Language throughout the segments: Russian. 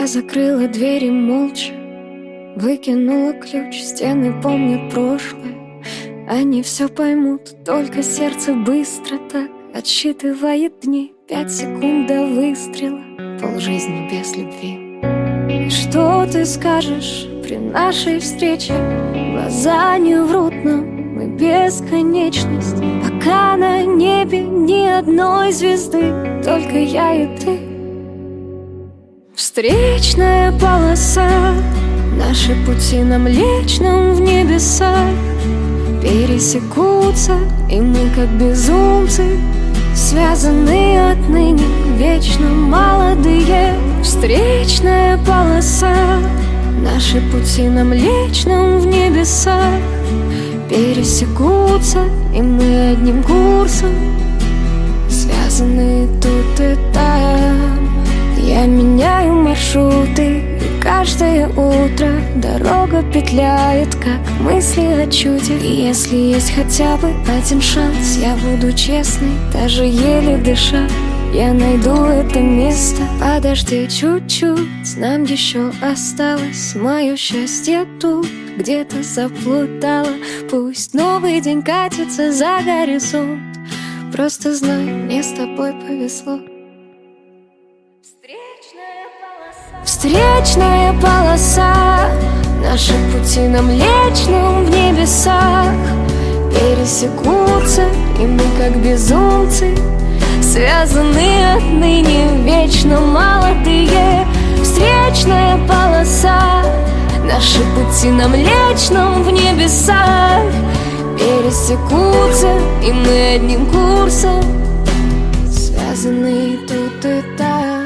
Я закрыла двери молча, выкинула ключ. Стены помнят прошлое, они все поймут. Только сердце быстро так отсчитывает дни. 5 секунд до выстрела, полжизни без любви. И что ты скажешь при нашей встрече? Глаза не врут нам, мы бесконечность. Пока на небе ни одной звезды, только я и ты. Встречная полоса, наши пути на Млечном в небесах пересекутся, и мы как безумцы связаны отныне, вечно молодые. Встречная полоса, наши пути на Млечном в небесах пересекутся, и мы одним курсом связаны тут и там. Я меняю маршруты, и каждое утро дорога петляет, как мысли о чуде. И если есть хотя бы один шанс, я буду честной, даже еле дыша. Я найду это место. Подожди чуть-чуть, нам еще осталось. Мое счастье тут где-то заплутало. Пусть новый день катится за горизонт, просто знай, мне с тобой повезло. Встречная полоса, наши пути на Млечном в небесах пересекутся, и мы как безумцы связаны отныне, вечно молодые. Встречная полоса, наши пути на Млечном в небесах пересекутся, и мы одним курсом связаны тут и там.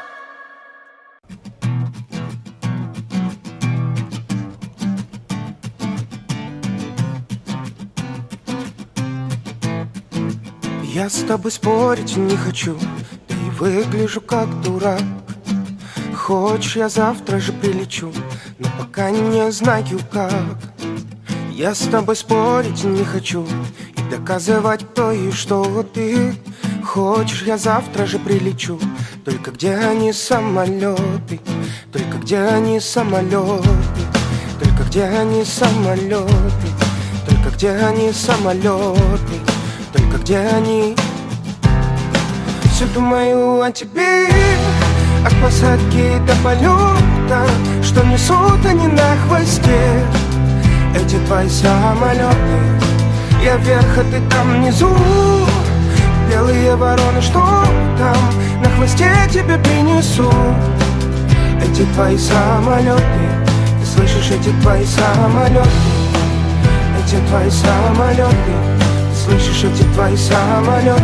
Я с тобой спорить не хочу, да и выгляжу как дурак. Хочешь, я завтра же прилечу, но пока не знаю как. Я с тобой спорить не хочу и доказывать, кто и что ты. Хочешь, я завтра же прилечу, только где они самолеты? Только где они самолеты? Только где они самолеты? Только где они самолеты? Только где они? Все думаю о тебе, от посадки до полета, что несут они на хвосте, эти твои самолеты. Я вверх, а ты там внизу, белые вороны, что там на хвосте тебе принесу. Эти твои самолеты, ты слышишь, эти твои самолеты, эти твои самолеты. Слышишь, эти твои самолеты,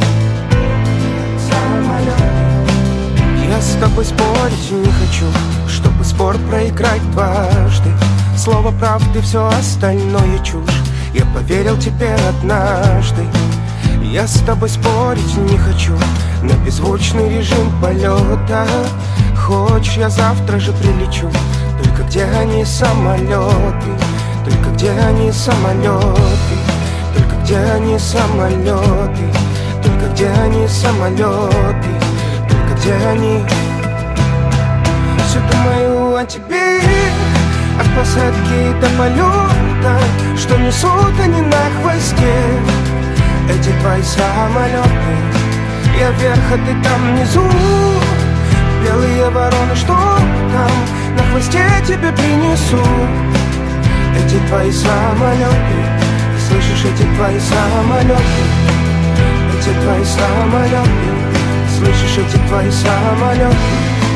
самолеты. Я с тобой спорить не хочу, чтобы спор проиграть дважды. Слово правды, все остальное чушь. Я поверил тебе однажды. Я с тобой спорить не хочу на беззвучный режим полета. Хочешь, я завтра же прилечу, только где они самолеты? Только где они самолеты? Только где они самолеты? Только где они самолеты? Только где они? Все думаю о тебе, от посадки до полета, что несут они на хвосте, эти твои самолеты. Я вверх, а ты там внизу, белые вороны, что там на хвосте тебе принесу. Эти твои самолеты, слышишь, эти твои самолеты, эти твои самолеты, слышишь, эти твои самолеты,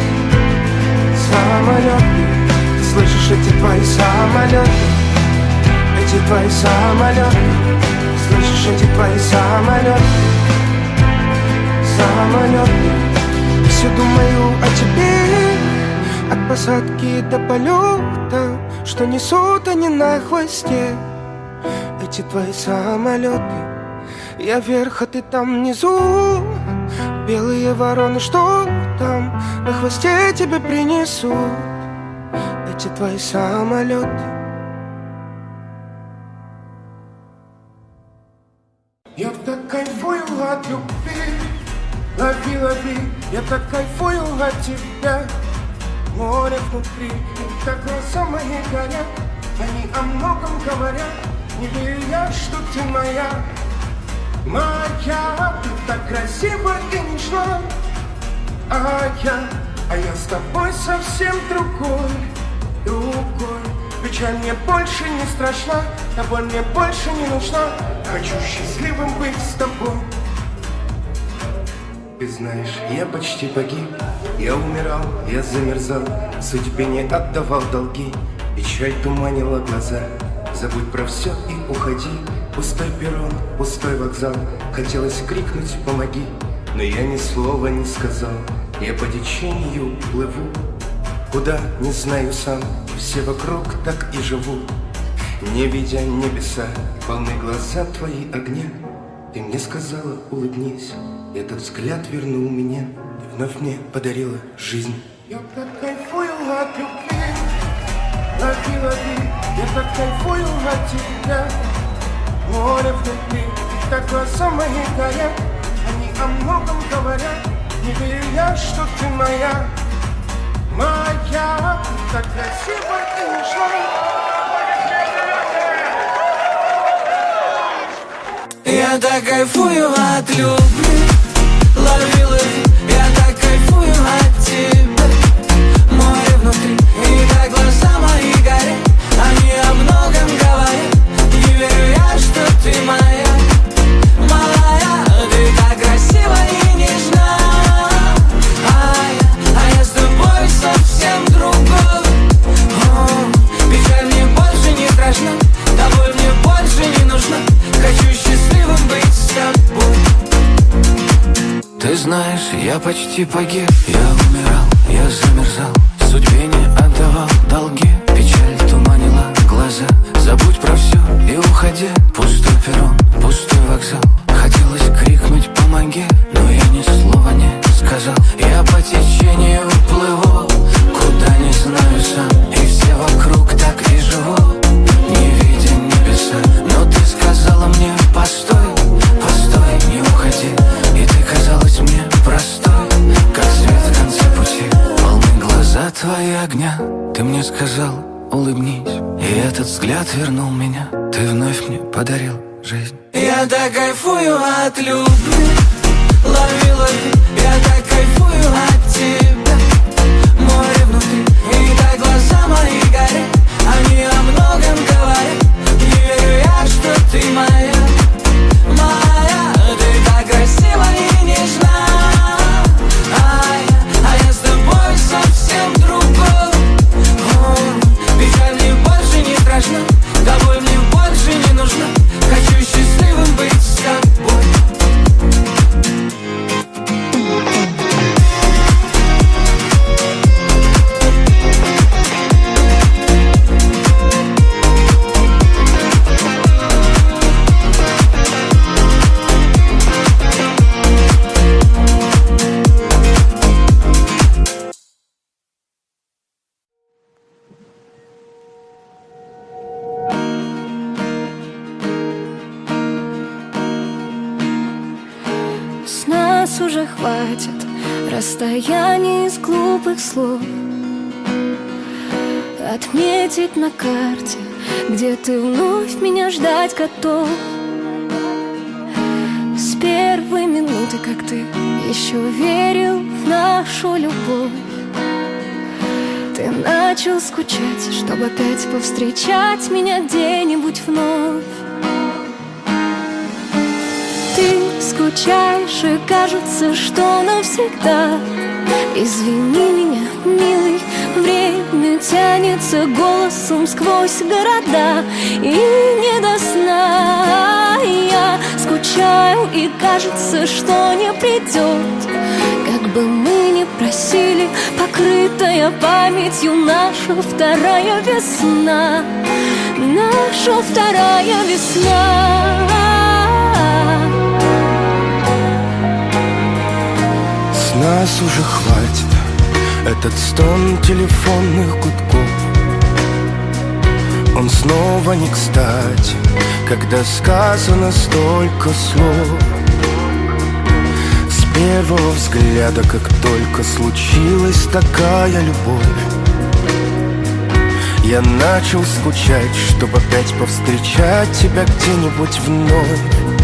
самолеты, слышишь, эти твои самолеты, эти твои самолеты, слышишь, эти твои самолеты, самолеты. Все думаю о тебе, от посадки до полета, что несут они на хвосте, эти твои самолеты. Я вверх, а ты там внизу, белые вороны, что там на хвосте тебе принесу. Эти твои самолеты. Я так кайфую от любви, лови, лови. Я так кайфую от тебя, внутри, как глаза мои горят. Они о многом говорят, не верю я, что ты моя. Моя, ты так красива и нежна. А я с тобой совсем другой. Печаль мне больше не страшна, а боль мне больше не нужна. Хочу счастливым быть с тобой. Ты знаешь, я почти погиб. Я умирал, я замерзал, судьбе не отдавал долги. Печаль туманила глаза. Забудь про все и уходи. Пустой перрон, пустой вокзал. Хотелось крикнуть «помоги», но я ни слова не сказал. Я по течению плыву, куда не знаю сам. Все вокруг так и живут, не видя небеса. Полны глаза твои огня. Ты мне сказала улыбнись, этот взгляд вернул меня. Ты вновь мне подарила жизнь. Я так кайфую от любви. Лови, лови, я так кайфую от тебя. Море внутри, так глаза мои горят. Они о многом говорят, не верю я, что ты моя. Моя, так красиво и нежна. Я так кайфую от любви. Лови, лови, я так кайфую от тебя. Море внутри, и так глаза мои горят. Они о многом говорят, не верю я, что ты моя. Моя, ты так красива и нежна. А я с тобой совсем другой. Печаль мне больше не страшна, тобой мне больше не нужна. Хочу счастливым быть с тобой. Ты знаешь, я почти погиб. Я умирал, я замерзал, судьбе не отдавал долги. Печаль туманила глаза. Забудь про все и уходи. Пустой перрон, пустой вокзал. Хотелось крикнуть «помоги», но я ни слова не сказал. Я по течению плыву, куда не знаю сам. И все вокруг так и живут, не видя небеса. Но ты сказала мне «постой, постой, не уходи». И ты казалась мне простой, как свет в конце пути. Полны глаза твои огня. Ты мне сказал улыбнись, и этот взгляд вернул меня. Ты вновь мне подарил жизнь. Я так кайфую от любви. Лови, лови, я так кайфую от тебя. Море внутри, и так глаза мои горят. Они о многом говорят, не верю я, что ты моя. Моя, ты так красива и нежна. А я с тобой совсем другой. Печаль мне больше не страшна, тобой мне больше не нужна. Хочу счастливым быть с тобой. Уже хватит расстояний из глупых слов. Отметить на карте, где ты вновь меня ждать готов. С первой минуты, как ты еще верил в нашу любовь. Ты начал скучать, чтобы опять повстречать меня где-нибудь вновь. Ты скучаешь и кажется, что навсегда. Извини меня, милый, время тянется голосом сквозь города. И не до сна я скучаю, и кажется, что не придет. Как бы мы ни просили, покрытая памятью наша вторая весна. Наша вторая весна. Нас уже хватит этот стон телефонных гудков. Он снова не кстати, когда сказано столько слов. С первого взгляда, как только случилась такая любовь, Я начал скучать, чтобы опять повстречать тебя где-нибудь вновь.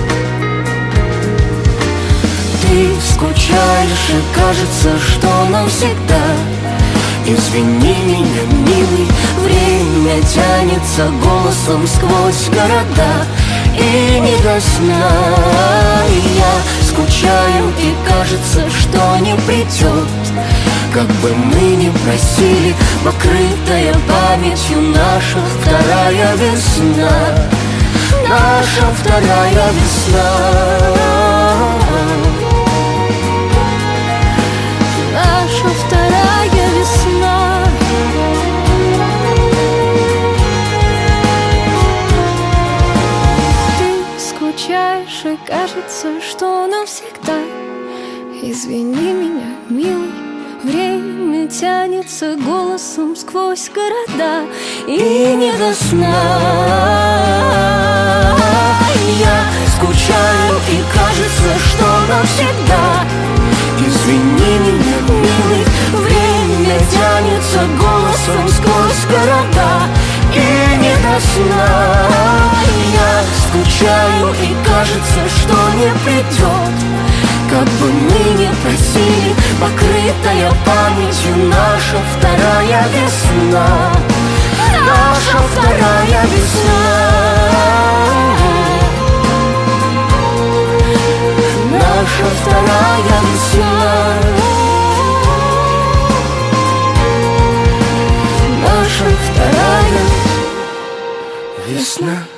Ты скучаешь, и кажется, что навсегда. Извини меня, милый, время тянется голосом сквозь города, и не до сна. И я скучаю, и кажется, что не придет. Как бы мы ни просили, покрытая памятью наша вторая весна. Наша вторая весна. Наша вторая весна. Ты скучаешь, и кажется, что навсегда. Извини меня, милый, время тянется голосом сквозь города, и не до сна. Я скучаю, и кажется, что навсегда. Извини меня, милый, время тянется голосом сквозь города, и не до сна. Я скучаю, и кажется, что не придет. Как бы мы ни просили, покрытая памятью наша вторая весна. Наша вторая весна. Наша вторая весна. Наша вторая весна.